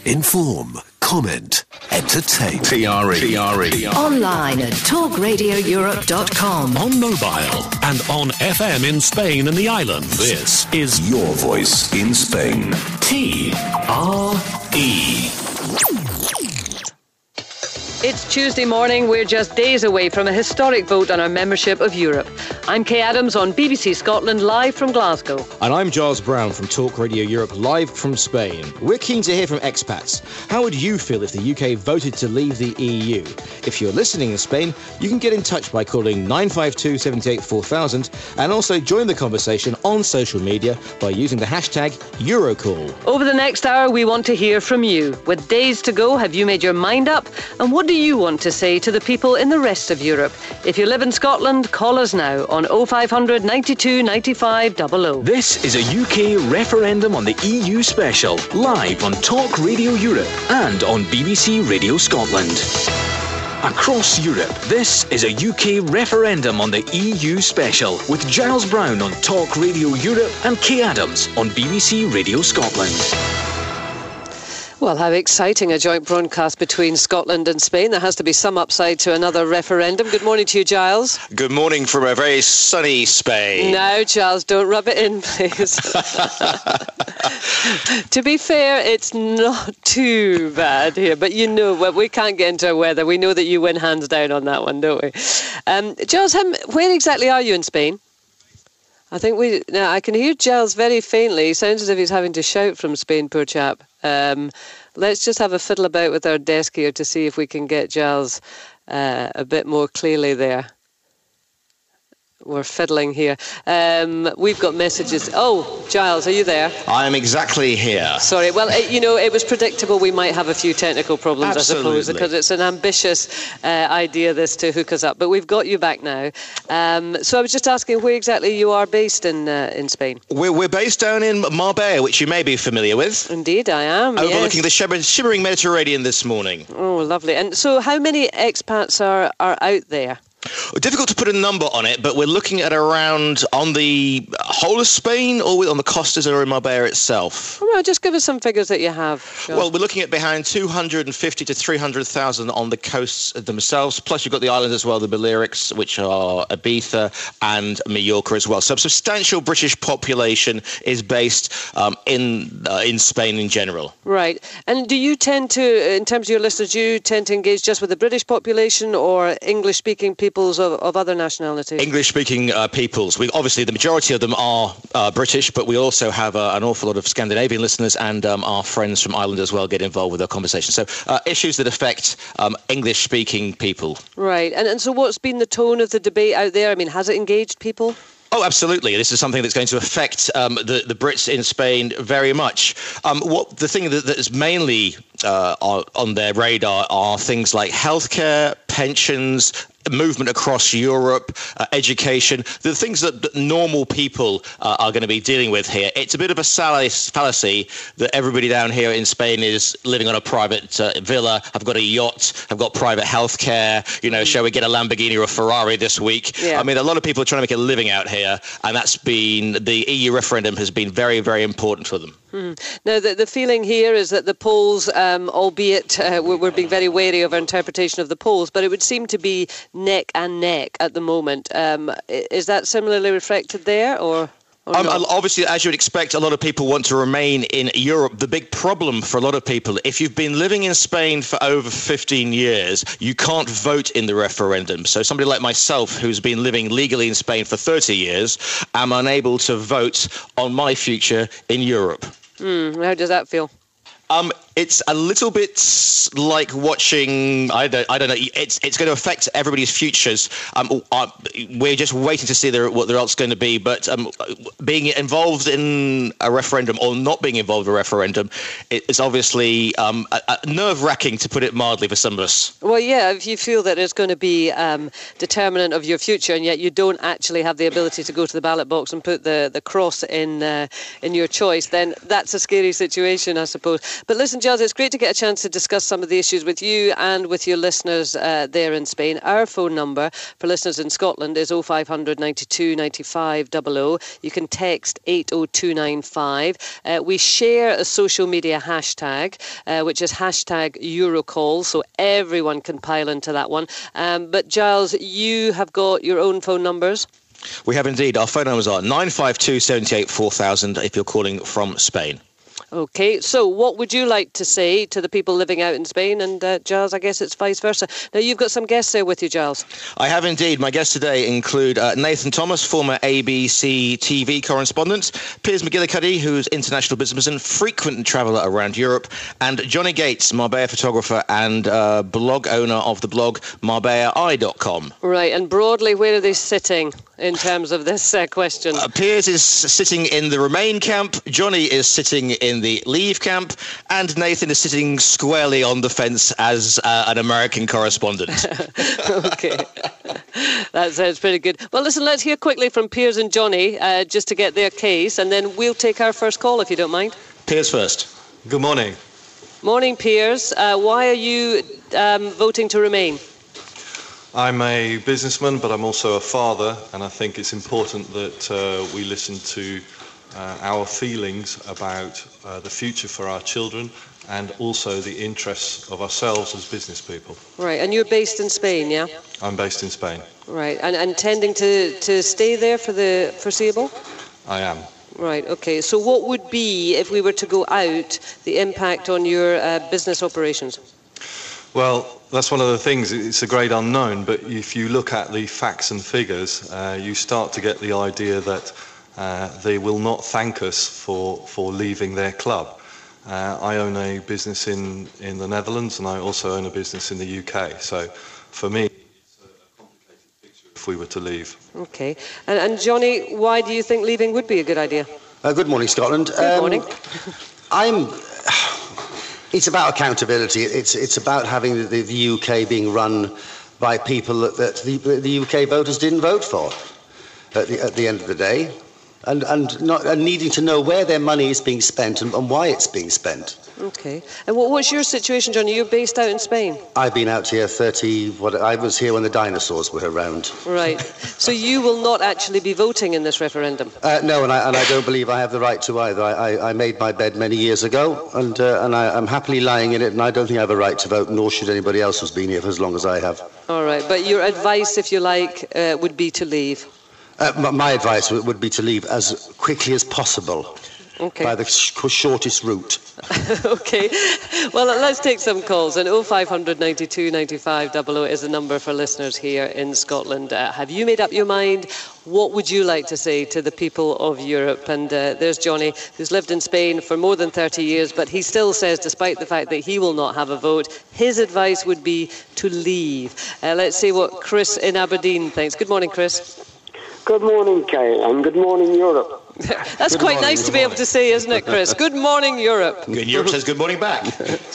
inform, comment, entertain. TRE. Online at talkradioeurope.com. On mobile and on FM in Spain and the islands. This is Your Voice in Spain. TRE. It's Tuesday morning. We're just days away from a historic vote on our membership of Europe. I'm Kay Adams on BBC Scotland, live from Glasgow. And I'm Giles Brown from Talk Radio Europe, live from Spain. We're keen to hear from expats. How would you feel if the UK voted to leave the EU? If you're listening in Spain, you can get in touch by calling 952 78 4000 and also join the conversation on social media by using the hashtag Eurocall. Over the next hour, we want to hear from you. With days to go, have you made your mind up? And what do you want to say to the people in the rest of Europe? If you live in Scotland, call us now on 0500 92 95 00. This is a UK referendum on the EU special, live on Talk Radio Europe and on BBC Radio Scotland. Across Europe, this is a UK referendum on the EU special with Giles Brown on Talk Radio Europe and Kay Adams on BBC Radio Scotland. Well, how exciting, a joint broadcast between Scotland and Spain. There has to be some upside to another referendum. Good morning to you, Giles. Good morning from a very sunny Spain. No, Giles, don't rub it in, please. To be fair, it's not too bad here, but you know, we can't get into our weather. We know that you win hands down on that one, don't we? Giles, where exactly are you in Spain? I think now I can hear Giles very faintly. He sounds as if he's having to shout from Spain, poor chap. Let's just have a fiddle about with our desk here to see if we can get Giles a bit more clearly there. We're fiddling here. We've got messages. Oh, Giles, are you there? I am exactly here. Sorry. Well, it was predictable we might have a few technical problems, Absolutely. I suppose, because it's an ambitious idea, this, to hook us up. But we've got you back now. So I was just asking where exactly you are based in Spain. We're based down in Marbella, which you may be familiar with. Indeed, I am. Overlooking yes. the shimmering Mediterranean this morning. Oh, lovely. And so how many expats are out there? Difficult to put a number on it, but we're looking at around on the whole of Spain or on the costas or in Marbella itself. Well, just give us some figures that you have. Sure. Well, we're looking at behind 250 to 300,000 on the coasts themselves. Plus, you've got the islands as well, the Balearics, which are Ibiza and Mallorca as well. So a substantial British population is based in Spain in general. Right. And do you tend to, in terms of your listeners, do you tend to engage just with the British population or English-speaking peoples of other nationalities? English-speaking peoples. Obviously, the majority of them are British, but we also have an awful lot of Scandinavian listeners, and our friends from Ireland as well get involved with our conversation. So issues that affect English-speaking people. Right. And so what's been the tone of the debate out there? I mean, has it engaged people? Oh, absolutely. This is something that's going to affect the Brits in Spain very much. The thing that is mainly on their radar are things like healthcare, pensions, movement across Europe, education, the things that normal people are going to be dealing with here. It's a bit of a fallacy that everybody down here in Spain is living on a private villa. I've got a yacht. I've got private healthcare. Shall we get a Lamborghini or a Ferrari this week? Yeah. I mean, a lot of people are trying to make a living out here, and the EU referendum has been very, very important for them. Now, the feeling here is that the polls, albeit we're being very wary of our interpretation of the polls, but it would seem to be neck and neck at the moment. Is that similarly reflected there, or obviously, as you would expect, a lot of people want to remain in Europe. The big problem for a lot of people, if you've been living in Spain for over 15 years, you can't vote in the referendum. So somebody like myself, who's been living legally in Spain for 30 years, am unable to vote on my future in Europe. How does that feel? It's a little bit like watching. I don't know. It's going to affect everybody's futures. We're just waiting to see what the result's going to be. But being involved in a referendum or not being involved in a referendum is obviously nerve-wracking, to put it mildly, for some of us. Well, yeah. If you feel that it's going to be determinant of your future, and yet you don't actually have the ability to go to the ballot box and put the cross in your choice, then that's a scary situation, I suppose. But listen, Giles, it's great to get a chance to discuss some of the issues with you and with your listeners there in Spain. Our phone number for listeners in Scotland is 0500 92 95 00. You can text 80295. We share a social media hashtag, which is hashtag Eurocall, so everyone can pile into that one. But Giles, you have got your own phone numbers. We have indeed. Our phone numbers are 952 78 4000 if you're calling from Spain. Okay, so what would you like to say to the people living out in Spain? And Giles, I guess it's vice versa. Now, you've got some guests there with you, Giles. I have indeed. My guests today include Nathan Thomas, former ABC TV correspondent, Piers McGillicuddy, who's international businessman, frequent traveller around Europe, and Johnny Gates, Marbella photographer and blog owner of the blog MarbellaEye.com. Right, and broadly, where are they sitting in terms of this question? Piers is sitting in the Remain camp, Johnny is sitting in the Leave camp, and Nathan is sitting squarely on the fence as an American correspondent. Okay, that sounds pretty good. Well, listen, let's hear quickly from Piers and Johnny just to get their case, and then we'll take our first call if you don't mind. Piers first. Good morning. Morning, Piers. Why are you voting to Remain? I'm a businessman, but I'm also a father, and I think it's important that we listen to our feelings about the future for our children and also the interests of ourselves as business people. Right, and you're based in Spain, yeah? I'm based in Spain. Right, and intending to stay there for the foreseeable? I am. Right, okay. So what would be, if we were to go out, the impact on your business operations? Well, that's one of the things. It's a great unknown, but if you look at the facts and figures, you start to get the idea that they will not thank us for leaving their club. I own a business in the Netherlands, and I also own a business in the UK. So for me, it's a complicated picture if we were to leave. Okay. And Johnny, why do you think leaving would be a good idea? Good morning, Scotland. Good morning. It's about accountability. It's about having the UK being run by people that the UK voters didn't vote for at the end of the day, and needing to know where their money is being spent and why it's being spent. Okay. And what's your situation, Johnny? You're based out in Spain. I've been out here I was here when the dinosaurs were around. Right. So you will not actually be voting in this referendum? No, and I don't believe I have the right to either. I made my bed many years ago, and I'm happily lying in it, and I don't think I have a right to vote, nor should anybody else who's been here for as long as I have. All right. But your advice, if you like, would be to leave? My advice would be to leave as quickly as possible. Okay. By the shortest route. Okay. Well, let's take some calls. And 0500 92 95 00 is the number for listeners here in Scotland. Have you made up your mind? What would you like to say to the people of Europe? And there's Johnny, who's lived in Spain for more than 30 years, but he still says, despite the fact that he will not have a vote, his advice would be to leave. Let's see what Chris in Aberdeen thinks. Good morning, Chris. Good morning, Kate, and good morning, Europe. That's good quite morning, nice to be able to say, isn't it, Chris? Good morning, Europe. Good Europe says good morning back.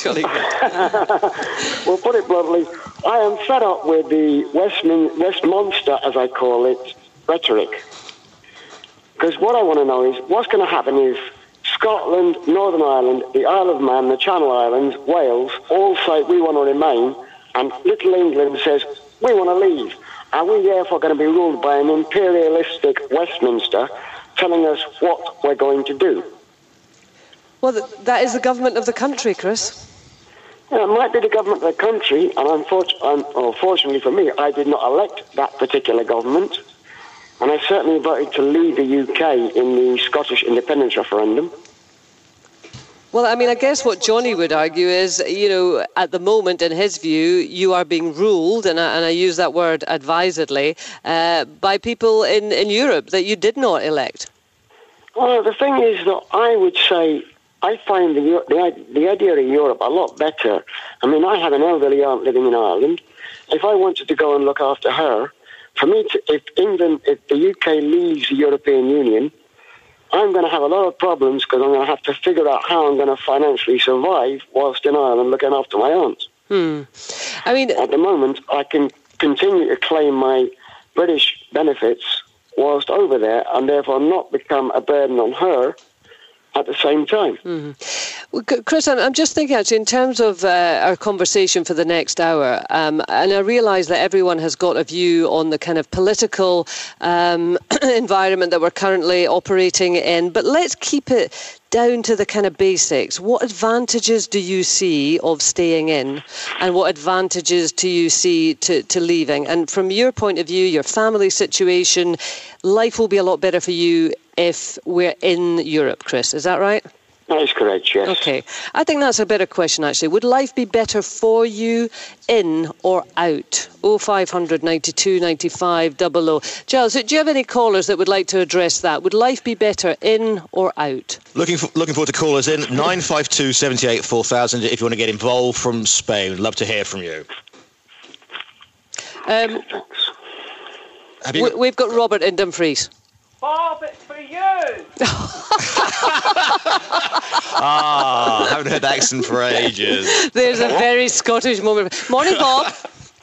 Well, put it bluntly, I am fed up with the Westminster, as I call it, rhetoric. Because what I want to know is, what's going to happen if Scotland, Northern Ireland, the Isle of Man, the Channel Islands, Wales, all say we want to remain, and little England says we want to leave? Are we therefore going to be ruled by an imperialistic Westminster telling us what we're going to do? Well, that is the government of the country, Chris. Yeah, it might be the government of the country, and unfortunately for me, I did not elect that particular government, and I certainly voted to leave the UK in the Scottish independence referendum. Well, I mean, I guess what Johnny would argue is, at the moment, in his view, you are being ruled, and I use that word advisedly, by people in Europe that you did not elect. Well, the thing is that I would say I find the idea of Europe a lot better. I mean, I have an elderly aunt living in Ireland. If I wanted to go and look after her, for me, if the UK leaves the European Union, I'm going to have a lot of problems because I'm going to have to figure out how I'm going to financially survive whilst in Ireland looking after my aunt. I mean, at the moment, I can continue to claim my British benefits whilst over there and therefore not become a burden on her at the same time. Well, Chris, I'm just thinking actually in terms of our conversation for the next hour, and I realise that everyone has got a view on the kind of political environment that we're currently operating in, but let's keep it down to the kind of basics. What advantages do you see of staying in, and what advantages do you see to leaving? And from your point of view, your family situation, life will be a lot better for you if we're in Europe, Chris. Is that right? That is correct, yes. Okay. I think that's a better question, actually. Would life be better for you in or out? 0500 92 95 00. Giles, do you have any callers that would like to address that? Would life be better in or out? Looking forward to callers in. 952 78 4000 if you want to get involved from Spain. Love to hear from you. We've got Robert in Dumfries. Bob, it's for you. Haven't heard that accent for ages. There's a very Scottish moment. Morning, Bob.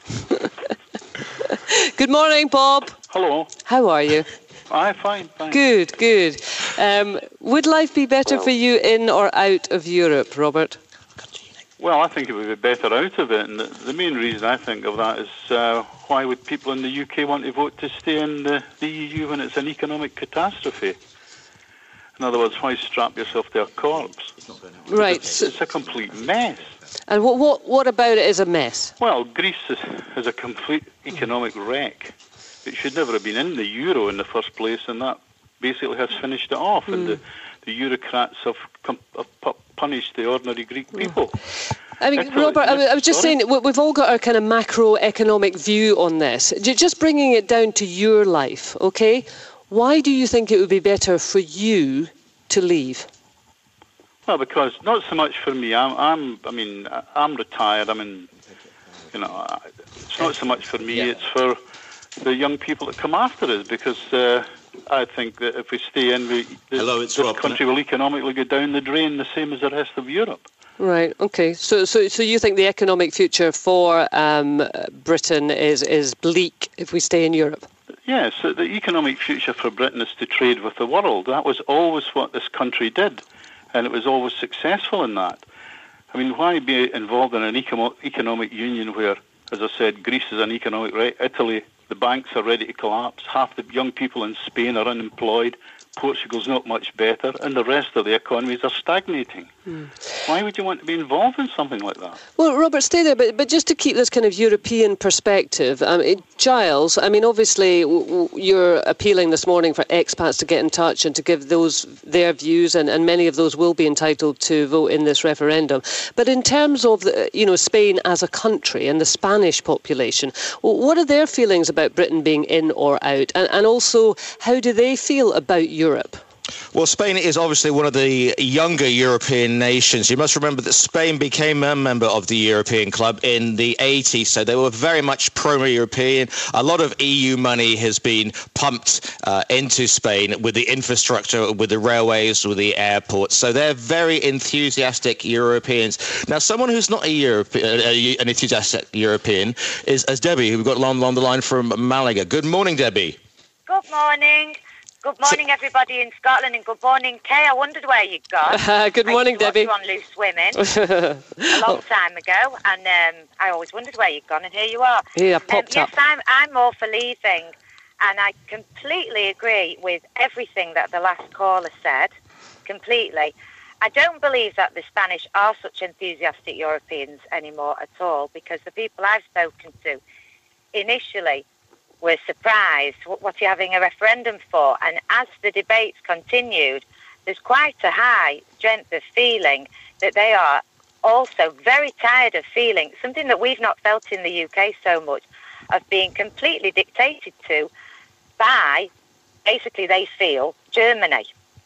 Good morning, Bob. Hello. How are you? I'm fine. Good. Would life be better for you in or out of Europe, Robert? Well, I think it would be better out of it, and the main reason I think of that is why would people in the UK want to vote to stay in the EU when it's an economic catastrophe? In other words, why strap yourself to a corpse? Right. It's a complete mess. And what about it is a mess? Well, Greece is a complete economic wreck. It should never have been in the euro in the first place, and that basically has finished it off. And the bureaucrats have punished the ordinary Greek people. I mean, Robert, I was just saying, we've all got our kind of macroeconomic view on this. Just bringing it down to your life, okay? Why do you think it would be better for you to leave? Well, because not so much for me. I'm retired. It's not so much for me. It's for the young people that come after us. Because I think that if we stay in, this country will economically go down the drain, the same as the rest of Europe. Right. Okay. So you think the economic future for Britain is bleak if we stay in Europe? Yes. So the economic future for Britain is to trade with the world. That was always what this country did, and it was always successful in that. I mean, why be involved in an economic union where, as I said, Greece is an economic wreck, Italy, the banks are ready to collapse, half the young people in Spain are unemployed, Portugal's not much better, and the rest of the economies are stagnating. Why would you want to be involved in something like that? Well, Robert, stay there, but just to keep this kind of European perspective, Giles, I mean, obviously you're appealing this morning for expats to get in touch and to give those their views, and many of those will be entitled to vote in this referendum. But in terms of Spain as a country and the Spanish population, what are their feelings about Britain being in or out? And also, how do they feel about Europe? Well, Spain is obviously one of the younger European nations. You must remember that Spain became a member of the European Club in the 80s, so they were very much pro-European. A lot of EU money has been pumped into Spain with the infrastructure, with the railways, with the airports. So they're very enthusiastic Europeans. Now, someone who's not an enthusiastic European is Debbie, who we've got along the line from Malaga. Good morning, Debbie. Good morning. Good morning, everybody in Scotland, and good morning, Kay. I wondered where you'd gone. Good morning, Debbie. I used to watch you on Loose Women a long time ago, and I always wondered where you'd gone, and here you are. Yeah, popped up. Yes, I'm all for leaving, and I completely agree with everything that the last caller said, completely. I don't believe that the Spanish are such enthusiastic Europeans anymore at all, because the people I've spoken to initially were surprised. What are you having a referendum for? And as the debates continued, there's quite a high strength of feeling that they are also very tired of feeling something that we've not felt in the UK so much, of being completely dictated to by, basically they feel, Germany.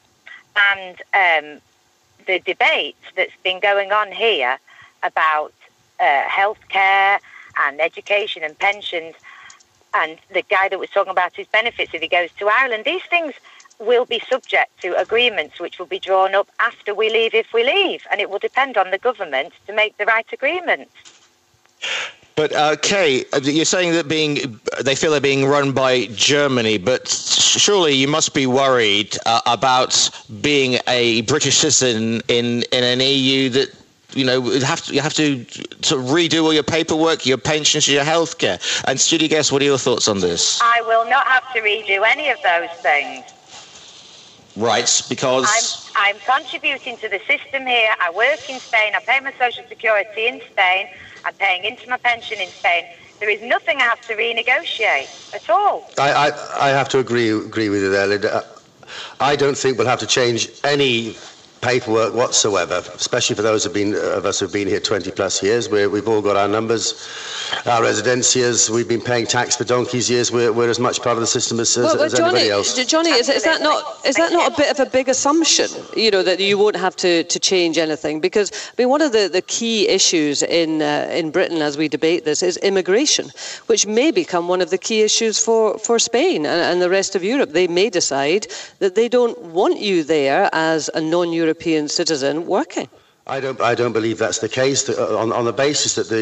And the debate that's been going on here about healthcare and education and pensions, and the guy that was talking about his benefits if he goes to Ireland, these things will be subject to agreements which will be drawn up after we leave, if we leave. And it will depend on the government to make the right agreement. But Kay, you're saying that they feel they're being run by Germany, but surely you must be worried about being a British citizen in an EU that you have to sort of redo all your paperwork, your pensions, your healthcare. And Judy Guest, what are your thoughts on this? I will not have to redo any of those things. Right, because I'm contributing to the system here. I work in Spain. I pay my social security in Spain. I'm paying into my pension in Spain. There is nothing I have to renegotiate at all. I have to agree with you there, Linda. I don't think we'll have to change any paperwork whatsoever, especially for those of us who've been here 20 plus years. We've all got our numbers, our residencias. We've been paying tax for donkey's years. We're as much part of the system as anybody else. Johnny, is that not a bit of a big assumption? That you won't have to change anything, because one of the key issues in Britain as we debate this is immigration, which may become one of the key issues for Spain and the rest of Europe. They may decide that they don't want you there as a non-European citizen working. I don't believe that's the case. On the basis that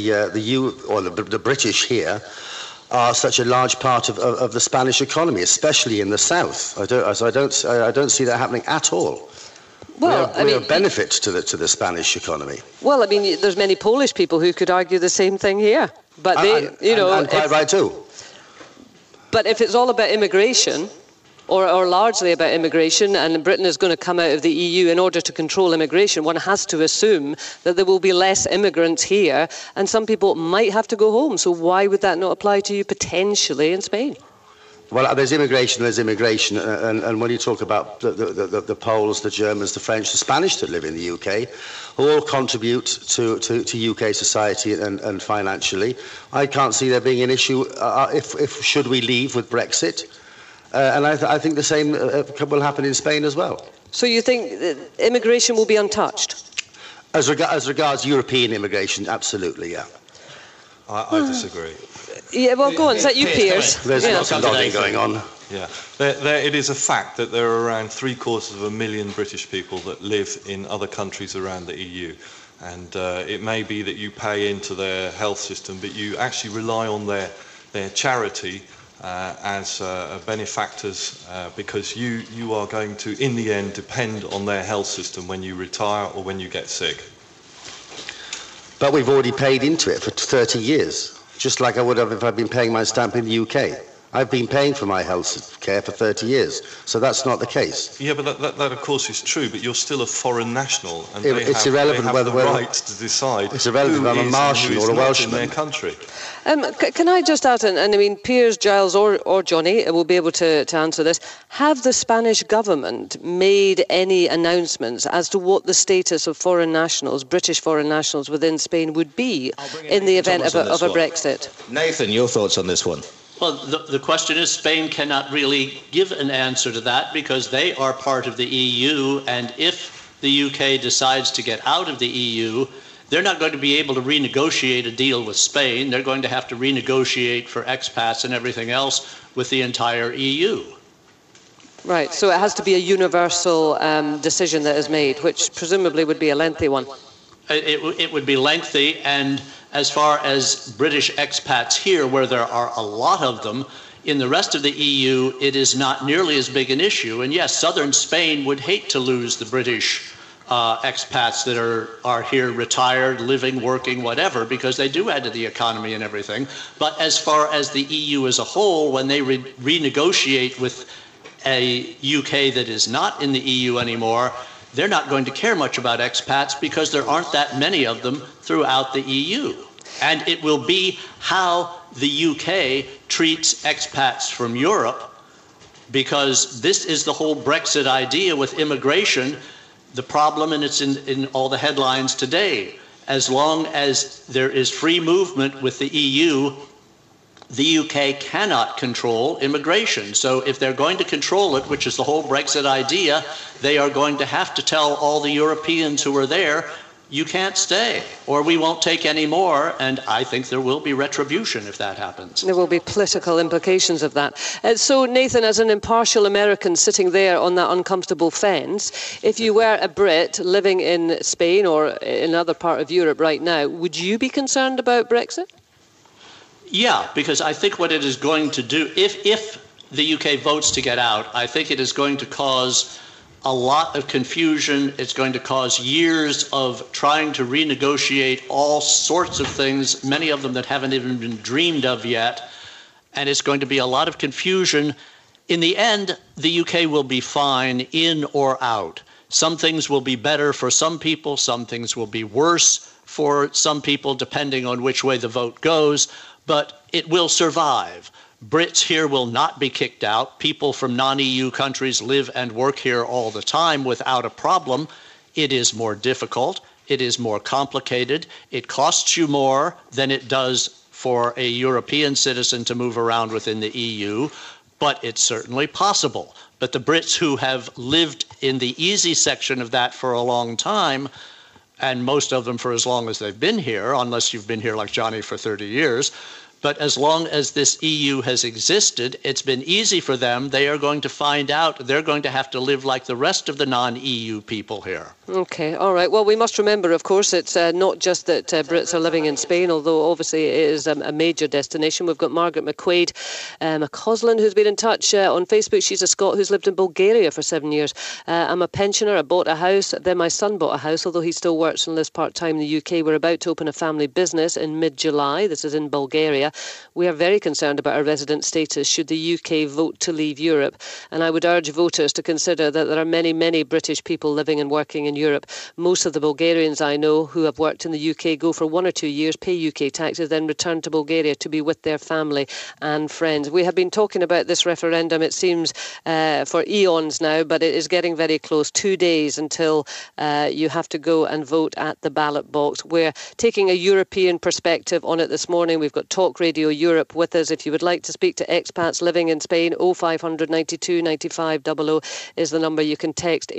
the British here are such a large part of the Spanish economy, especially in the south. I don't see that happening at all. Well, we are a benefit to the Spanish economy. Well, there's many Polish people who could argue the same thing here, but and quite right too. But if it's all about immigration, or largely about immigration, and Britain is going to come out of the EU in order to control immigration, one has to assume that there will be less immigrants here, and some people might have to go home. So why would that not apply to you potentially in Spain? Well, there's immigration, and when you talk about the Poles, the Germans, the French, the Spanish that live in the UK, who all contribute to UK society and financially, I can't see there being an issue if should we leave with Brexit. And I think the same will happen in Spain as well. So you think immigration will be untouched? As regards European immigration, absolutely, yeah. I disagree. Yeah, well, go on. Is that you, Piers? There's lots of nodding going on. Yeah, it is a fact that there are around 750,000 British people that live in other countries around the EU. And it may be that you pay into their health system, but you actually rely on their charity as benefactors because you are going to, in the end, depend on their health system when you retire or when you get sick. But we've already paid into it for 30 years, just like I would have if I'd been paying my stamp in the UK. I've been paying for my health care for 30 years, so that's not the case. Yeah, but that of course is true, but you're still a foreign national, and it's irrelevant they have whether the right to decide it's irrelevant whether I'm a Martian or a Welshman in their country. Can I just add, and Piers, Giles or Johnny will be able to answer this, have the Spanish government made any announcements as to what the status of foreign nationals, British foreign nationals within Spain would be in the event of a Brexit? Nathan, your thoughts on this one? Well, the question is Spain cannot really give an answer to that because they are part of the EU, and if the UK decides to get out of the EU, they're not going to be able to renegotiate a deal with Spain. They're going to have to renegotiate for expats and everything else with the entire EU. Right, so it has to be a universal decision that is made, which presumably would be a lengthy one. It would be lengthy, and as far as British expats here, where there are a lot of them, in the rest of the EU, it is not nearly as big an issue. And yes, southern Spain would hate to lose the British expats that are here retired, living, working, whatever, because they do add to the economy and everything. But as far as the EU as a whole, when they renegotiate with a UK that is not in the EU anymore, they're not going to care much about expats because there aren't that many of them throughout the EU. And it will be how the UK treats expats from Europe, because this is the whole Brexit idea with immigration. The problem, and it's in all the headlines today, as long as there is free movement with the EU, the UK cannot control immigration. So if they're going to control it, which is the whole Brexit idea, they are going to have to tell all the Europeans who are there, you can't stay, or we won't take any more, and I think there will be retribution if that happens. There will be political implications of that. So, Nathan, as an impartial American sitting there on that uncomfortable fence, if you were a Brit living in Spain or in another part of Europe right now, would you be concerned about Brexit? Yeah, because I think what it is going to do, if the UK votes to get out, I think it is going to cause a lot of confusion. It's going to cause years of trying to renegotiate all sorts of things, many of them that haven't even been dreamed of yet. And it's going to be a lot of confusion. In the end, the UK will be fine in or out. Some things will be better for some people. Some things will be worse for some people, depending on which way the vote goes. But it will survive. Brits here will not be kicked out. People from non-EU countries live and work here all the time without a problem. It is more difficult. It is more complicated. It costs you more than it does for a European citizen to move around within the EU, but it's certainly possible. But the Brits who have lived in the easy section of that for a long time, and most of them for as long as they've been here, unless you've been here like Johnny for 30 years, but as long as this EU has existed, it's been easy for them. They are going to find out they're going to have to live like the rest of the non-EU people here. Okay, all right. Well, we must remember, of course, it's not just that Brits are living in Spain, although obviously it is a major destination. We've got Margaret McQuaid McCausland, who's been in touch on Facebook. She's a Scot who's lived in Bulgaria for 7 years. I'm a pensioner. I bought a house. Then my son bought a house, although he still works and lives part-time in the UK. We're about to open a family business in mid-July. This is in Bulgaria. We are very concerned about our resident status should the UK vote to leave Europe. And I would urge voters to consider that there are many, many British people living and working in Europe. Most of the Bulgarians I know who have worked in the UK go for 1 or 2 years, pay UK taxes, then return to Bulgaria to be with their family and friends. We have been talking about this referendum, it seems, for eons now, but it is getting very close. 2 days until you have to go and vote at the ballot box. We're taking a European perspective on it this morning. We've got Talk Radio Europe with us. If you would like to speak to expats living in Spain, 0500 92 95 00 is the number. You can text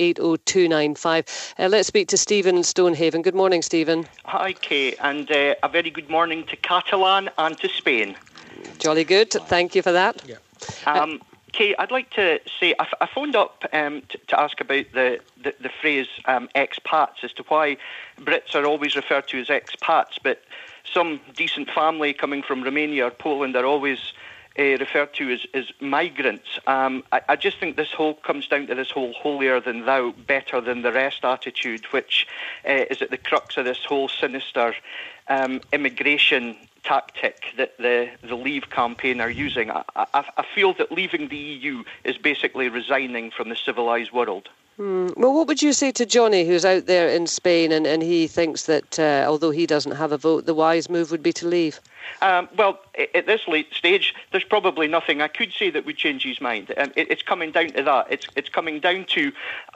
80295. Let's speak to Stephen in Stonehaven. Good morning, Stephen. Hi, Kay, and a very good morning to Catalan and to Spain. Jolly good. Thank you for that. Yeah. Kay, I'd like to say I phoned up to ask about the phrase expats, as to why Brits are always referred to as expats, but some decent family coming from Romania or Poland are always referred to as migrants. I just think this whole comes down to this whole holier than thou, better than the rest attitude, which is at the crux of this whole sinister immigration tactic that the Leave campaign are using. I feel that leaving the EU is basically resigning from the civilised world. Well, what would you say to Johnny, who's out there in Spain, and he thinks that although he doesn't have a vote, the wise move would be to leave? Well, at this late stage, there's probably nothing I could say that would change his mind. It's coming down to that. It's coming down to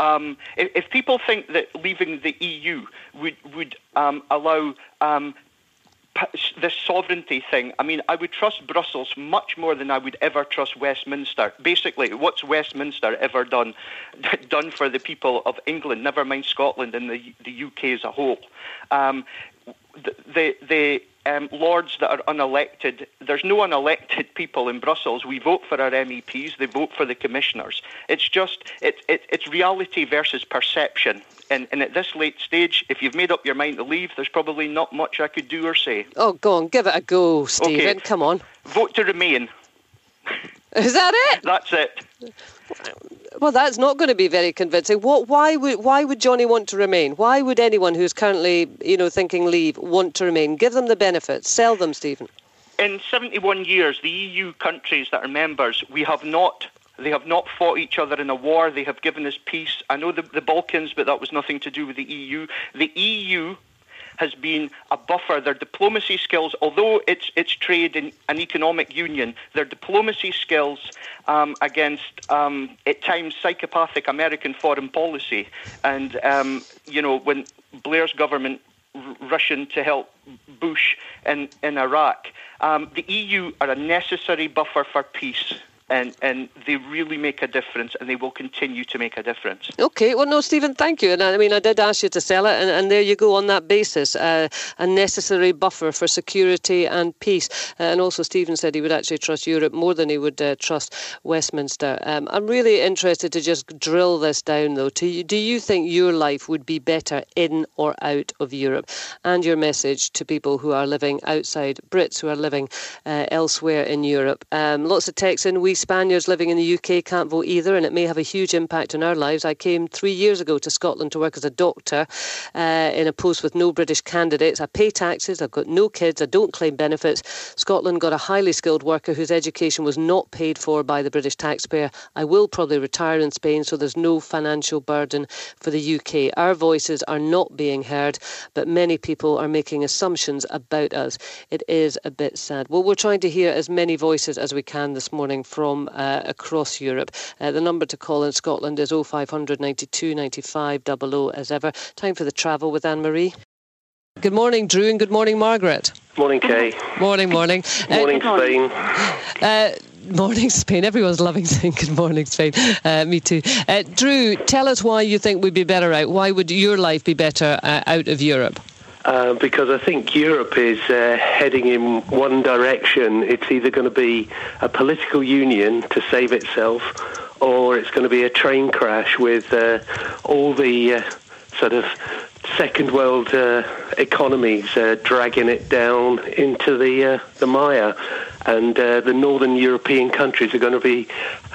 if people think that leaving the EU would allow this sovereignty thing. I mean, I would trust Brussels much more than I would ever trust Westminster. Basically, what's Westminster ever done for the people of England, never mind Scotland and the UK as a whole? The Lords that are unelected, there's no unelected people in Brussels. We vote for our MEPs, they vote for the commissioners. It's just, it's reality versus perception. And at this late stage, if you've made up your mind to leave, there's probably not much I could do or say. Oh, go on, give it a go, Stephen. Okay. Come on. Vote to remain. Is that it? That's it. Well, that's not going to be very convincing. Why would Johnny want to remain? Why would anyone who's currently, thinking leave want to remain? Give them the benefits. Sell them, Stephen. In 71 years, the EU countries that are members, they have not fought each other in a war. They have given us peace. I know the Balkans, but that was nothing to do with the EU. The EU has been a buffer. Their diplomacy skills, although it's trade and an economic union, their diplomacy skills against, at times, psychopathic American foreign policy. And, when Blair's government rushing to help Bush in Iraq, the EU are a necessary buffer for peace. and they really make a difference, and they will continue to make a difference. Okay, well, no, Stephen, thank you. And I mean, I did ask you to sell it, and there you go on that basis, a necessary buffer for security and peace. And also, Stephen said he would actually trust Europe more than he would trust Westminster. I'm really interested to just drill this down, though. Do you think your life would be better in or out of Europe? And your message to people who are living outside, Brits who are living elsewhere in Europe. Lots of texts in. We Spaniards living in the UK can't vote either, and it may have a huge impact on our lives. I came 3 years ago to Scotland to work as a doctor in a post with no British candidates. I pay taxes, I've got no kids, I don't claim benefits. Scotland got a highly skilled worker whose education was not paid for by the British taxpayer. I will probably retire in Spain, so there's no financial burden for the UK. Our voices are not being heard, but many people are making assumptions about us. It is a bit sad. Well, we're trying to hear as many voices as we can this morning from across Europe. The number to call in Scotland is 0500 92 95 00 as ever. Time for the travel with Anne-Marie. Good morning, Drew, and good morning, Margaret. Morning, Kay. Morning. Morning, Spain. Morning, Spain. Everyone's loving saying good morning, Spain. Me too. Drew, tell us why you think we'd be better out. Why would your life be better out of Europe? Because I think Europe is heading in one direction. It's either going to be a political union to save itself, or it's going to be a train crash with all the sort of second world economies dragging it down into the mire. And the northern European countries are going to be,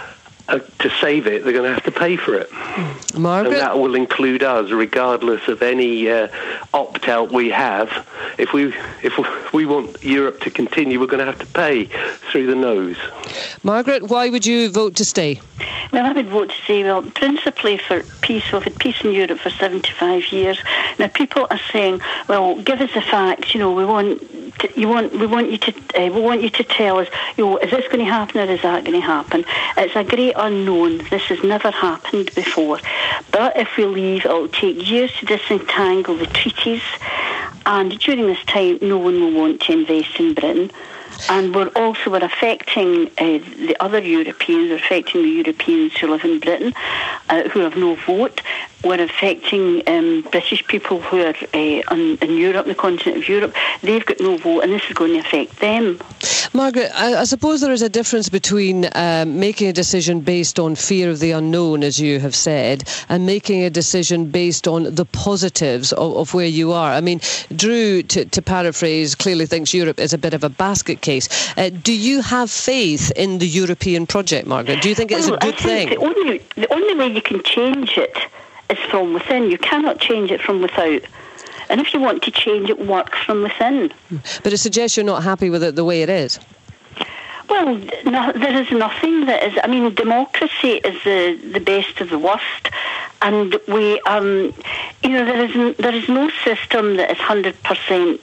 to save it, they're going to have to pay for it. Margaret? And that will include us, regardless of any opt-out we have. If we want Europe to continue, we're going to have to pay through the nose. Margaret, why would you vote to stay? Well, I would vote to stay, principally for peace. We've had peace in Europe for 75 years. Now, people are saying, well, give us the facts, we want you to tell us, is this going to happen or is that going to happen? It's a great unknown. This has never happened before. But if we leave, it will take years to disentangle the treaties, and during this time, no one will want to invest in Britain. And we're affecting the other Europeans, we're affecting the Europeans who live in Britain, who have no vote. We're affecting British people who are in Europe, the continent of Europe. They've got no vote, and this is going to affect them. Margaret, I suppose there is a difference between making a decision based on fear of the unknown, as you have said, and making a decision based on the positives of where you are. I mean, Drew, to paraphrase, clearly thinks Europe is a bit of a basket case. Do you have faith in the European project, Margaret? Do you think it's a good thing? The only way you can change it is from within. You cannot change it from without. And if you want to change it, work from within. But it suggests you're not happy with it the way it is. Well, there is nothing that is. I mean, democracy is the best of the worst, and we, there is no system that is 100%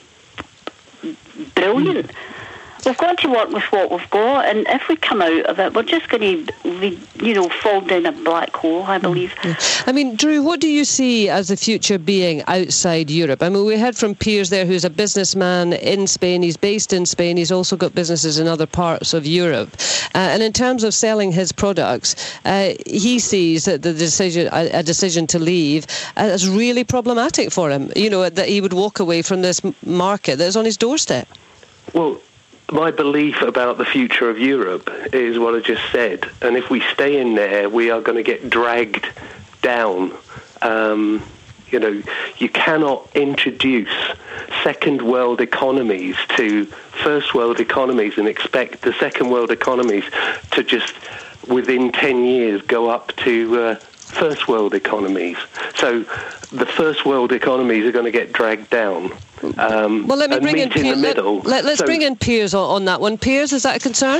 brilliant. We've got to work with what we've got, and if we come out of it, we're just going to, fall down a black hole, I believe. I mean, Drew, what do you see as the future being outside Europe? I mean, we heard from Piers there, who's a businessman in Spain. He's based in Spain. He's also got businesses in other parts of Europe. And in terms of selling his products, he sees that a decision to leave as really problematic for him. That he would walk away from this market that's on his doorstep. Well, my belief about the future of Europe is what I just said. And if we stay in there, we are going to get dragged down. You cannot introduce second world economies to first world economies and expect the second world economies to just within 10 years go up to first world economies. So the first world economies are going to get dragged down. Well, let me bring in Piers. Let's bring in Piers on that one. Piers, is that a concern?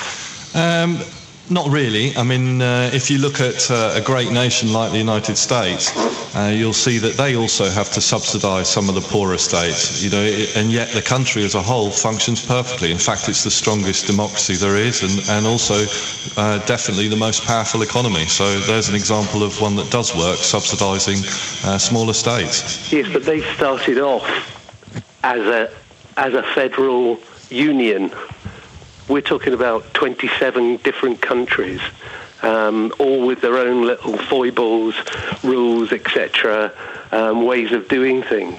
Not really. I mean, if you look at a great nation like the United States, you'll see that they also have to subsidise some of the poorer states, and yet the country as a whole functions perfectly. In fact, it's the strongest democracy there is, and also definitely the most powerful economy. So there's an example of one that does work, subsidising smaller states. Yes, but they started off as a federal union. we're talking about 27 different countries, all with their own little foibles, rules, etc., ways of doing things.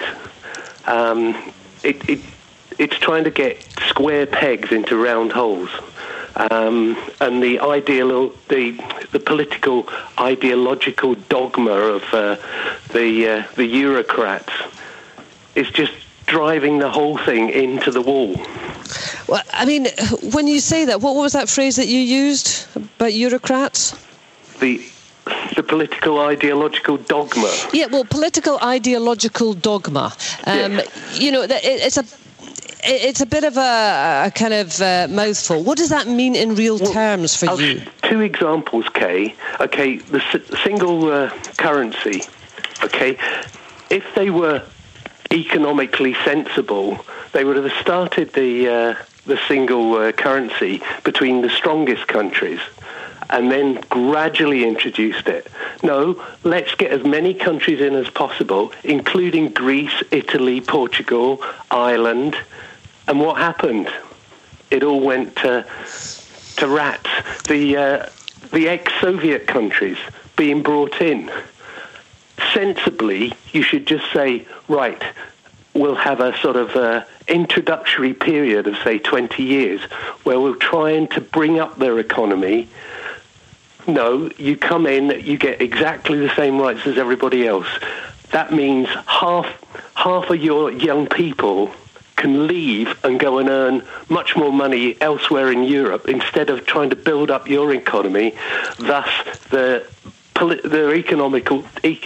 It's trying to get square pegs into round holes. And the political ideological dogma of the Eurocrats is just driving the whole thing into the wall. Well, I mean, when you say that, what was that phrase that you used about Eurocrats? The political ideological dogma. Yeah, well, political ideological dogma. You know, it's a bit of a kind of mouthful. What does that mean in real terms for you? Two examples, Kay. Okay, the single currency. Okay, if they were economically sensible, they would have started the single currency between the strongest countries and then gradually introduced it. No, let's get as many countries in as possible, including Greece, Italy, Portugal, Ireland. And what happened? It all went to rats. The ex-Soviet countries being brought in. Sensibly, you should just say, right, we'll have a sort of introductory period of, say, 20 years where we'll try to bring up their economy. No, you come in, you get exactly the same rights as everybody else. That means half of your young people can leave and go and earn much more money elsewhere in Europe instead of trying to build up your economy. Thus, their economical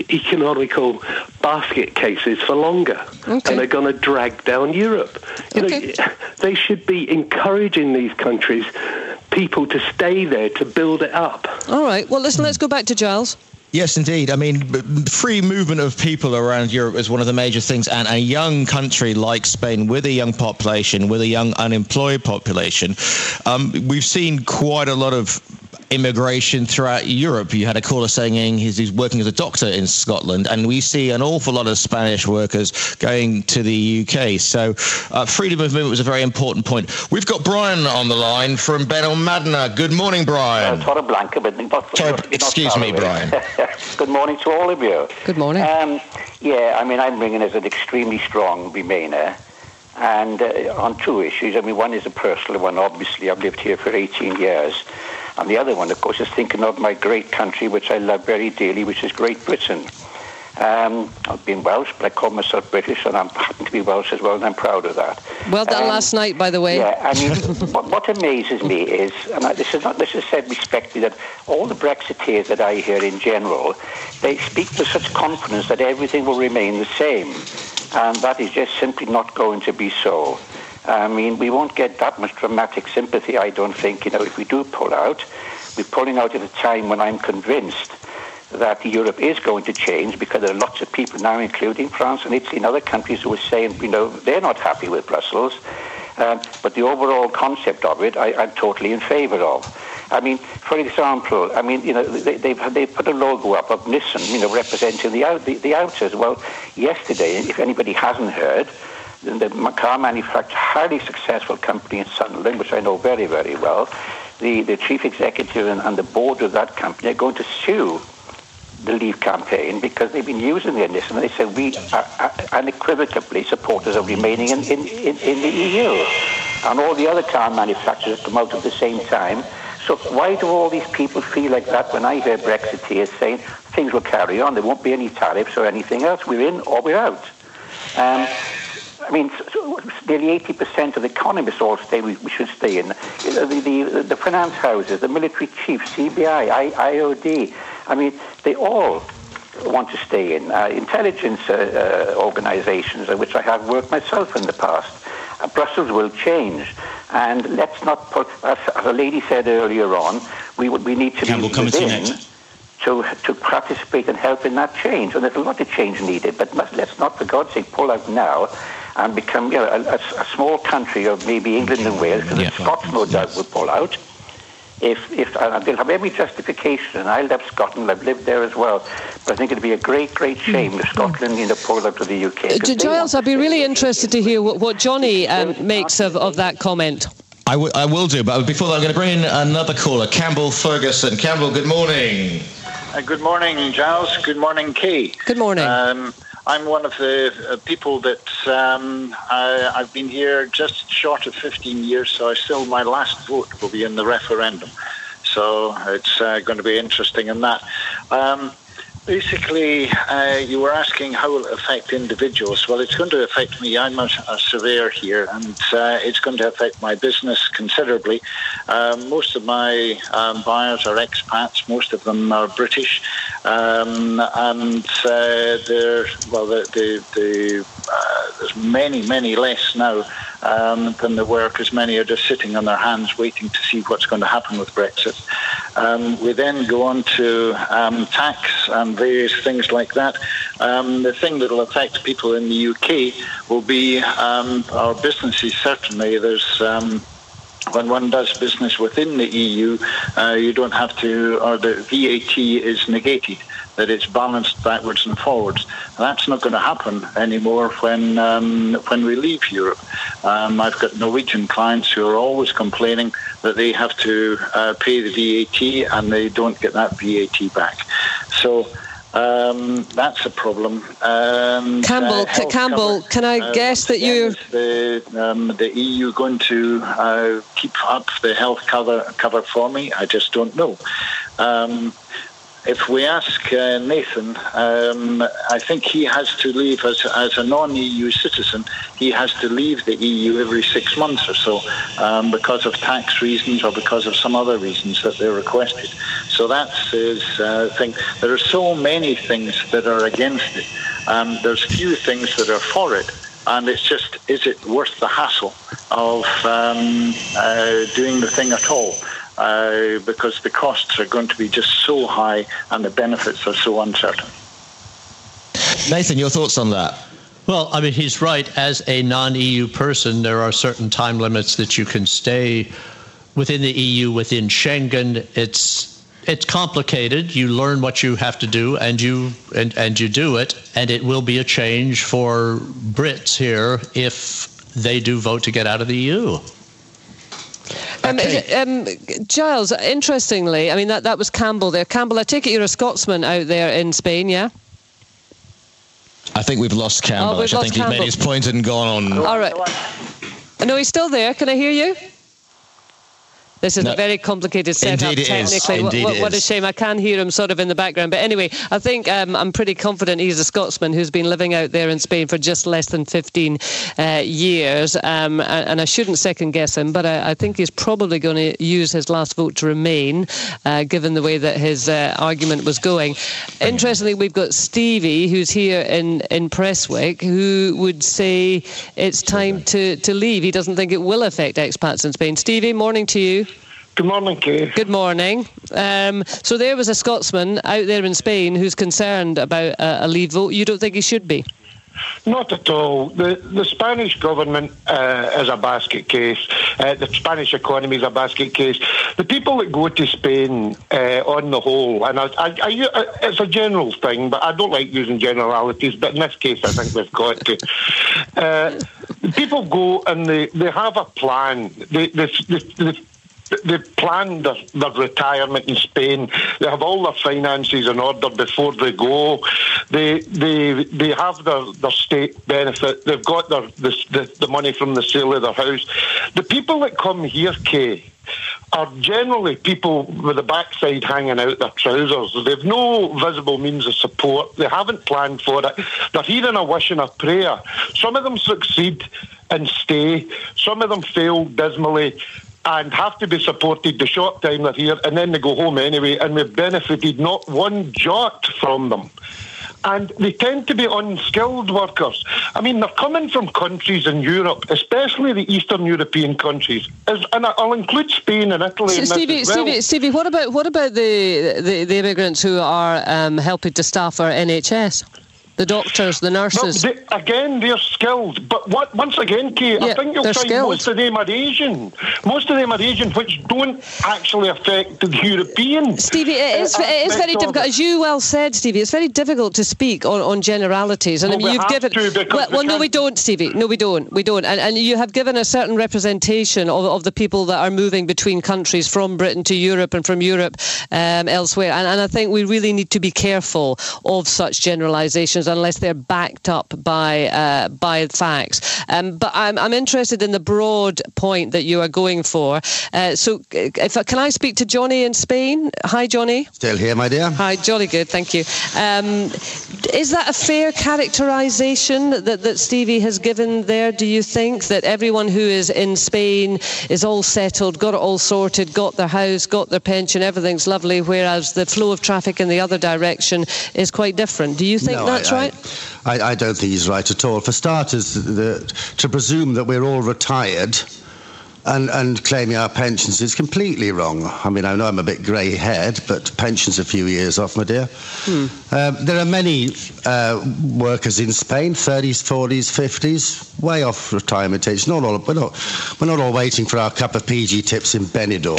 basket cases for longer, and they're going to drag down Europe. You know, they should be encouraging these countries, people to stay there to build it up. All right. Well, listen. Let's go back to Giles. Yes, indeed. I mean, free movement of people around Europe is one of the major things, and a young country like Spain with a young population, with a young unemployed population, we've seen quite a lot of immigration throughout Europe. You had a caller saying he's working as a doctor in Scotland, and we see an awful lot of Spanish workers going to the UK. So freedom of movement was a very important point. We've got Brian on the line from Benalmadena. Good morning, Brian. Excuse me, Brian. Good morning to all of you. Good morning. Yeah, I mean, I'm ringing as an extremely strong Remainer, and on two issues. I mean, one is a personal one. Obviously, I've lived here for 18 years. And the other one, of course, is thinking of my great country, which I love very dearly, which is Great Britain. I've been Welsh, but I call myself British, and I happen to be Welsh as well, and I'm proud of that. Well done last night, by the way. Yeah, I mean, what amazes me is, and this is said respectfully, that all the Brexiteers that I hear in general, they speak with such confidence that everything will remain the same. And that is just simply not going to be so. I mean, we won't get that much dramatic sympathy, I don't think, if we do pull out. We're pulling out at a time when I'm convinced that Europe is going to change, because there are lots of people now, including France and Italy and other countries, who are saying, they're not happy with Brussels. But the overall concept of it, I'm totally in favour of. I mean, for example, they put a logo up of Nissan, representing the outers. Well, yesterday, if anybody hasn't heard, the car manufacturer, highly successful company in Sunderland, which I know very, very well, the chief executive and the board of that company are going to sue the Leave campaign because they've been using their Nissan, and they said we are unequivocally supporters of remaining in the EU. And all the other car manufacturers come out at the same time. So why do all these people feel like that when I hear Brexiteers saying things will carry on, there won't be any tariffs or anything else, we're in or we're out? I mean, nearly 80% of the economists all say we should stay in. The finance houses, the military chiefs, CBI, IOD, I mean, they all want to stay in. Intelligence organizations, which I have worked myself in the past. Brussels will change. And let's not put, as a lady said earlier on, we need to be within to participate and help in that change. And there's a lot of change needed, but let's not, for God's sake, pull out now and become a small country of maybe England and Wales, because the Scots no doubt will pull out. If they'll have every justification, and I love Scotland, I've lived there as well, but I think it'd be a great, great shame if Scotland pulled out of the UK. Giles, I'd be really interested to hear what Johnny makes of that comment. I will do, but before that, I'm going to bring in another caller, Campbell Ferguson. Campbell, good morning. Good morning, Giles. Good morning, Kay. Good morning. I'm one of the people that I've been here just short of 15 years, so my last vote will be in the referendum. So it's going to be interesting in that. Basically, you were asking how will it affect individuals. Well, it's going to affect me. I'm a surveyor here, and it's going to affect my business considerably. Most of my buyers are expats. Most of them are British, and there's many less now than there were, because many are just sitting on their hands waiting to see what's going to happen with Brexit. We then go on to tax and various things like that. The thing that will affect people in the UK will be our businesses, certainly. There's when one does business within the EU, you don't have to, or the VAT is negated, that it's balanced backwards and forwards. That's not going to happen anymore when we leave Europe. I've got Norwegian clients who are always complaining that they have to pay the VAT and they don't get that VAT back. So that's a problem. Campbell, can I guess that you're... the EU going to keep up the health cover for me? I just don't know. If we ask Nathan, I think he has to leave as a non-EU citizen. He has to leave the EU every 6 months or so because of tax reasons or because of some other reasons that they're requested. So that's his thing. There are so many things that are against it. There's few things that are for it. And it's just, is it worth the hassle of doing the thing at all? Because the costs are going to be just so high and the benefits are so uncertain. Nathan, your thoughts on that? Well, I mean, he's right. As a non-EU person, there are certain time limits that you can stay within the EU, within Schengen. It's complicated. You learn what you have to do, and you do it. And it will be a change for Brits here if they do vote to get out of the EU. Giles, interestingly, I mean, that was Campbell there. Campbell, I take it you're a Scotsman out there in Spain, yeah? I think we've lost Campbell. I think he made his point and gone on. All right. No, he's still there. Can I hear you? This is a very complicated setup technically. What a shame. I can hear him sort of in the background. But anyway, I think I'm pretty confident he's a Scotsman who's been living out there in Spain for just less than 15 years. And I shouldn't second guess him, but I think he's probably going to use his last vote to remain, given the way that his argument was going. Interestingly, we've got Stevie, who's here in Prestwick, who would say it's time to leave. He doesn't think it will affect expats in Spain. Stevie, morning to you. Good morning, Kay. Good morning. So there was a Scotsman out there in Spain who's concerned about a leave vote. You don't think he should be? Not at all. The Spanish government is a basket case. The Spanish economy is a basket case. The people that go to Spain, on the whole, and it's a general thing, but I don't like using generalities, but in this case I think we've got to. People go and they have a plan. They plan their retirement in Spain. They have all their finances in order before they go. They have their state benefit. They've got the money from the sale of their house. The people that come here, Kay, are generally people with the backside hanging out their trousers. They've no visible means of support. They haven't planned for it. They're hearing a wish and a prayer. Some of them succeed and stay. Some of them fail dismally and have to be supported the short time they're here, and then they go home anyway, and we've benefited not one jot from them. And they tend to be unskilled workers. I mean, they're coming from countries in Europe, especially the Eastern European countries, and I'll include Spain and Italy. So Stevie, what about the immigrants who are helping to staff our NHS? The doctors, the nurses. Well, they're skilled. But once again, Kate, I think you'll find skilled. most of them are Asian. Most of them are Asian, which don't actually affect the European. Stevie, it is very difficult. As you well said, Stevie, it's very difficult to speak on generalities. And you've given. No, we don't, Stevie. No, we don't. We don't. And you have given a certain representation of the people that are moving between countries from Britain to Europe and from Europe elsewhere. And I think we really need to be careful of such generalisations unless they're backed up by facts. But I'm interested in the broad point that you are going for. So can I speak to Johnny in Spain? Hi, Johnny. Still here, my dear. Hi, jolly good, thank you. Is that a fair characterisation that Stevie has given there, do you think? That everyone who is in Spain is all settled, got it all sorted, got their house, got their pension, everything's lovely, whereas the flow of traffic in the other direction is quite different. Do you think that's right? I don't think he's right at all. For starters, to presume that we're all retired and claiming our pensions is completely wrong. I mean, I know I'm a bit grey-haired, but pension's a few years off, my dear. There are many workers in Spain, 30s, 40s, 50s, way off retirement age. We're not all waiting for our cup of PG tips in Benidorm.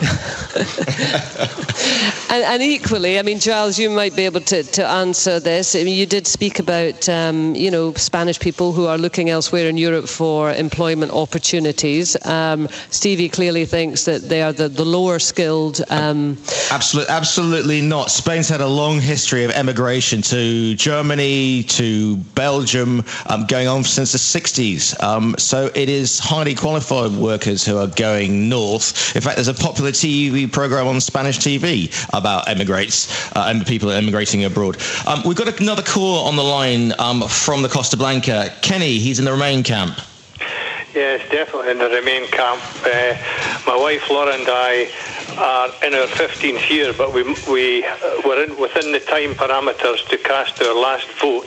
and equally, I mean, Giles, you might be able to answer this. I mean, you did speak about, Spanish people who are looking elsewhere in Europe for employment opportunities. Stevie clearly thinks that they are the lower skilled. Absolutely not. Spain's had a long history of emigration to Germany, to Belgium, going on since the 60s. So it is highly qualified workers who are going north. In fact, there's a popular TV program on Spanish TV about emigrates and people emigrating abroad. We've got another caller on the line from the Costa Blanca. Kenny, he's in the Remain camp. Yes, definitely in the Remain camp. My wife Laura and I are in our 15th year, but we were within the time parameters to cast our last vote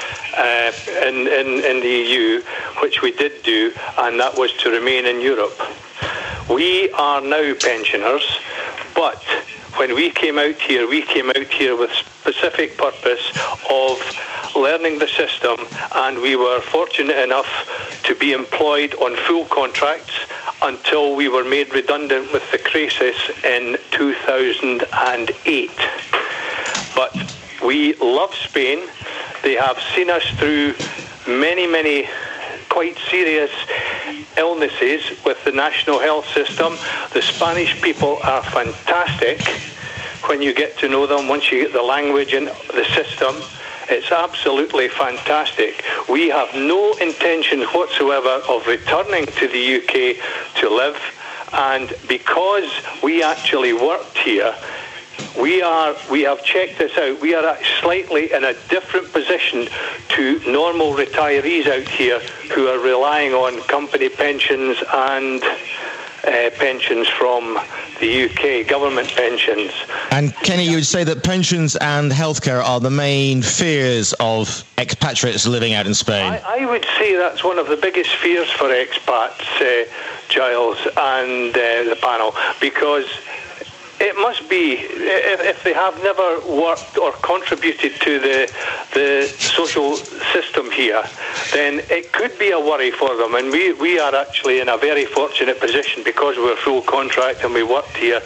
in the EU, which we did do, and that was to remain in Europe. We are now pensioners, but when we came out here with specific purpose of learning the system, and we were fortunate enough to be employed on full contracts until we were made redundant with the crisis in 2008. But we love Spain. They have seen us through many, many quite serious illnesses with the national health system. The Spanish people are fantastic when you get to know them, once you get the language and the system. It's absolutely fantastic. We have no intention whatsoever of returning to the UK to live, and because we actually worked here, we have checked this out. We are slightly in a different position to normal retirees out here who are relying on company pensions and pensions from the UK, government pensions. And Kenny, you would say that pensions and healthcare are the main fears of expatriates living out in Spain? I would say that's one of the biggest fears for expats, Giles, and the panel, because it must be, if they have never worked or contributed to the social system here, then it could be a worry for them. And we are actually in a very fortunate position because we're full contract and we worked here.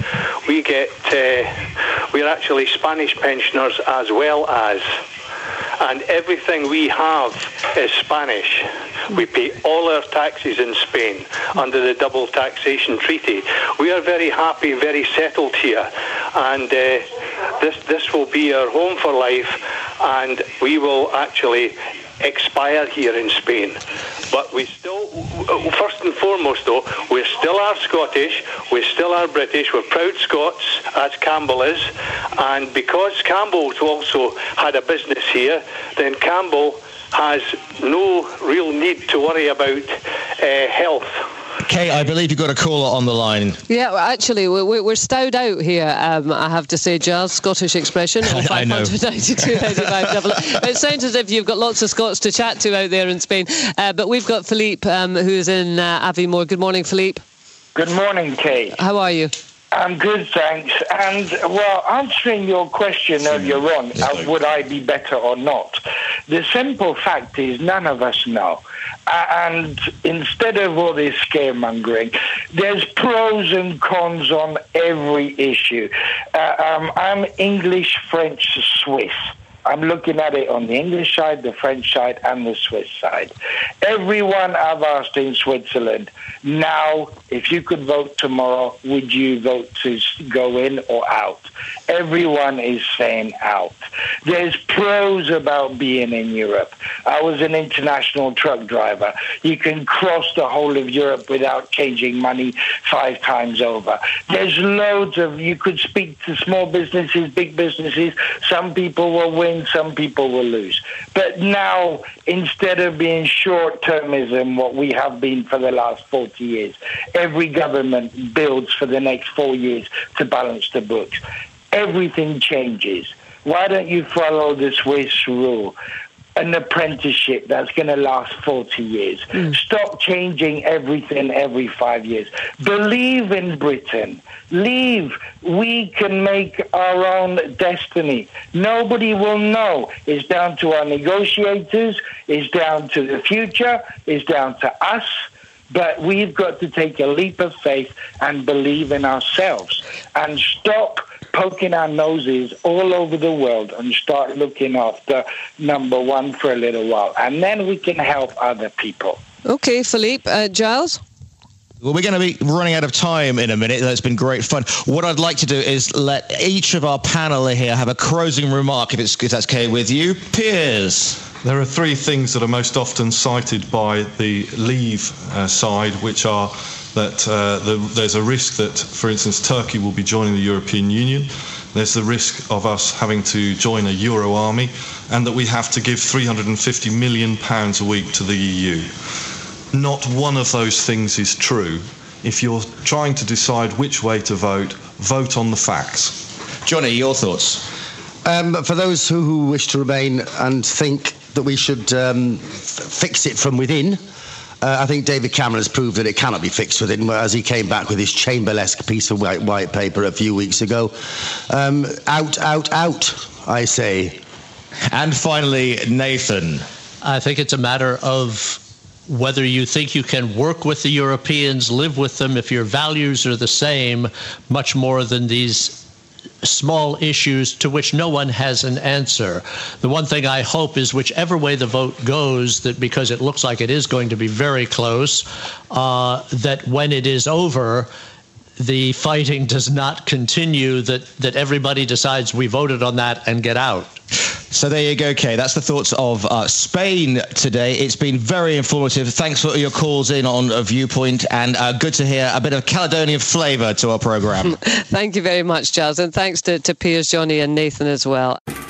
We're actually Spanish pensioners as well as, and everything we have is Spanish. We pay all our taxes in Spain under the double taxation treaty. We are very happy, very settled here, and this will be our home for life, and we will actually expire here in Spain. But we still, first and foremost though, we still are Scottish, we still are British, we're proud Scots, as Campbell is, and because Campbell's also had a business here, then Campbell has no real need to worry about health. Kate, I believe you've got a caller on the line. Yeah, well, actually, we're stowed out here, I have to say, Giles, Scottish expression. I know. 592 It sounds as if you've got lots of Scots to chat to out there in Spain. But we've got Philippe, who's in Aviemore. Good morning, Philippe. Good morning, Kate. How are you? I'm good, thanks. And, well, answering your question earlier on, would I be better or not? The simple fact is none of us know. And instead of all this scaremongering, there's pros and cons on every issue. I'm English, French, Swiss. I'm looking at it on the English side, the French side, and the Swiss side. Everyone I've asked in Switzerland, now, if you could vote tomorrow, would you vote to go in or out? Everyone is saying out. There's pros about being in Europe. I was an international truck driver. You can cross the whole of Europe without changing money 5 times over. There's loads of, you could speak to small businesses, big businesses. Some people will win, some people will lose. But now, instead of being short-termism, what we have been for the last 40 years, every government builds for the next 4 years to balance the books. Everything changes. Why don't you follow the Swiss rule? An apprenticeship that's going to last 40 years. Stop changing everything every 5 years. Believe in Britain. Leave. We can make our own destiny. Nobody will know. It's down to our negotiators. It's down to the future. It's down to us. But we've got to take a leap of faith and believe in ourselves and stop poking our noses all over the world and start looking after number one for a little while. And then we can help other people. Okay, Philippe. Giles? Well, we're going to be running out of time in a minute. That's been great fun. What I'd like to do is let each of our panel here have a closing remark, if that's okay with you. Piers? There are 3 things that are most often cited by the Leave side, which are that there's a risk that, for instance, Turkey will be joining the European Union. There's the risk of us having to join a Euro army, and that we have to give £350 million a week to the EU. Not one of those things is true. If you're trying to decide which way to vote, vote on the facts. Johnny, your thoughts? For those who wish to remain and think that we should fix it from within, I think David Cameron has proved that it cannot be fixed within, as he came back with his Chamberlain-esque piece of white paper a few weeks ago. Out, I say. And finally, Nathan. I think it's a matter of whether you think you can work with the Europeans, live with them, if your values are the same, much more than these small issues to which no one has an answer. The one thing I hope is whichever way the vote goes, that because it looks like it is going to be very close, that when it is over, the fighting does not continue, that everybody decides we voted on that and get out. So there you go, Kay. That's the thoughts of Spain today. It's been very informative. Thanks for your calls in on a Viewpoint, and good to hear a bit of Caledonian flavour to our programme. Thank you very much, Giles, and thanks to Piers, Johnny and Nathan as well.